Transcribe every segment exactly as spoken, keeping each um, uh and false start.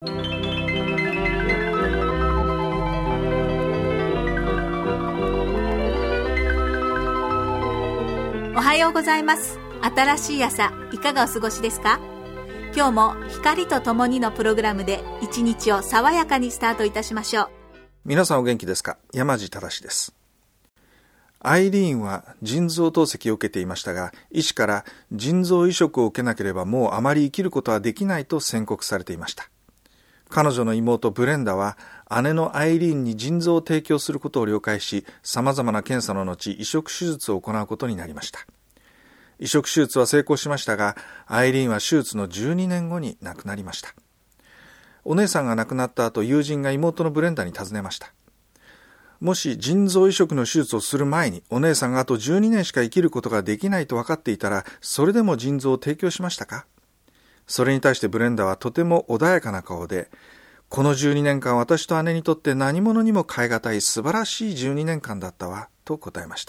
おはようございます。新しい朝、いかがお過ごしですか？今日も光とともにのプログラムで一日を爽やかにスタートいたしましょう。 皆さんお元気ですか？山地正です。アイリーンは腎臓透析を受けていましたが、医師から腎臓移植を受けなければもうあまり生きることはできないと宣告されていました。彼女の妹ブレンダは姉のアイリーンに腎臓を提供することを了解し、様々な検査の後移植手術を行うことになりました。移植手術は成功しましたが、アイリーンは手術のじゅうにねんごに亡くなりました。お姉さんが亡くなった後、友人が妹のブレンダに尋ねました。もし腎臓移植の手術をする前にお姉さんがあとじゅうにねんしか生きることができないと分かっていたら、それでも腎臓を提供しましたか？それに対してブレンダはとても穏やかな顔で、このじゅうにねんかん私と姉にとって何者にも代え難い素晴らしいじゅうにねんかんだったわと答えました。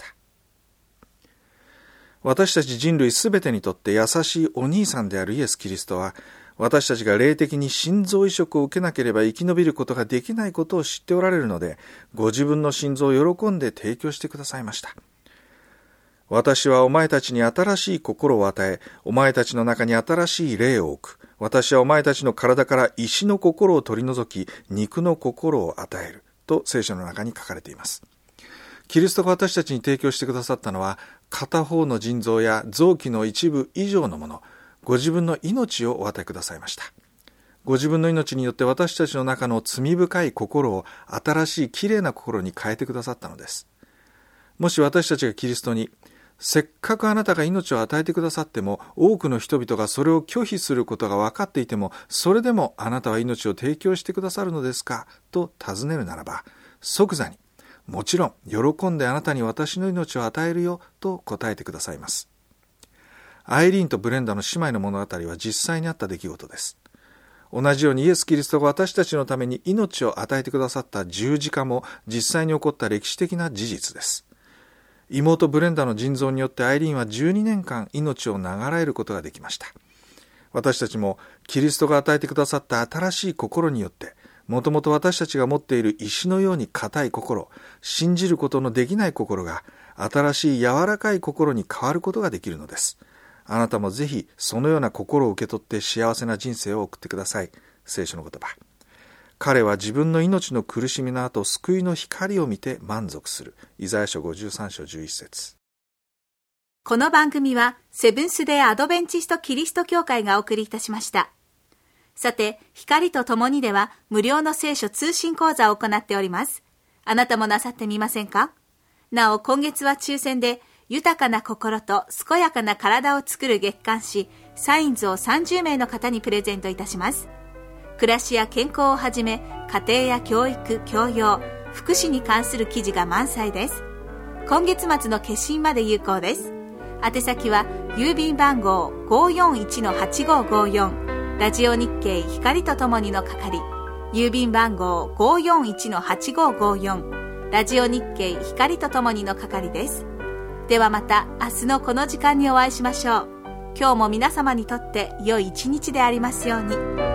私たち人類すべてにとって優しいお兄さんであるイエス・キリストは、私たちが霊的に心臓移植を受けなければ生き延びることができないことを知っておられるので、ご自分の心臓を喜んで提供してくださいました。私はお前たちに新しい心を与え、お前たちの中に新しい霊を置く。私はお前たちの体から石の心を取り除き、肉の心を与える。と聖書の中に書かれています。キリストが私たちに提供してくださったのは、片方の腎臓や臓器の一部以上のもの、ご自分の命をお与えくださいました。ご自分の命によって私たちの中の罪深い心を新しいきれいな心に変えてくださったのです。もし私たちがキリストに、せっかくあなたが命を与えてくださっても、多くの人々がそれを拒否することが分かっていても、それでもあなたは命を提供してくださるのですかと尋ねるならば、即座に、もちろん喜んであなたに私の命を与えるよと答えてくださいます。アイリーンとブレンダの姉妹の物語は実際にあった出来事です。同じようにイエス・キリストが私たちのために命を与えてくださった十字架も実際に起こった歴史的な事実です。妹ブレンダの腎臓によってアイリーンはじゅうにねんかん命を長らえることができました。私たちもキリストが与えてくださった新しい心によって、もともと私たちが持っている石のように固い心、信じることのできない心が新しい柔らかい心に変わることができるのです。あなたもぜひそのような心を受け取って幸せな人生を送ってください。聖書の言葉。彼は自分の命の苦しみの後、救いの光を見て満足する。イザヤ書ごじゅうさん章じゅういち節。 この番組はセブンスデーアドベンチストキリスト教会がお送りいたしました。さて、光とともにでは無料の聖書通信講座を行っております。あなたもなさってみませんか？なお、今月は抽選で豊かな心と健やかな体を作る月刊誌サインズをさんじゅうめいの方にプレゼントいたします。暮らしや健康をはじめ、家庭や教育、教養、福祉に関する記事が満載です。今月末の決心まで有効です。宛先は郵便番号 ごーよんいちのはちごーごーよん、ラジオ日経光とともにの係、郵便番号 ごーよんいちのはちごーごーよん、ラジオ日経光とともにの係です。ではまた明日のこの時間にお会いしましょう。今日も皆様にとって良い一日でありますように。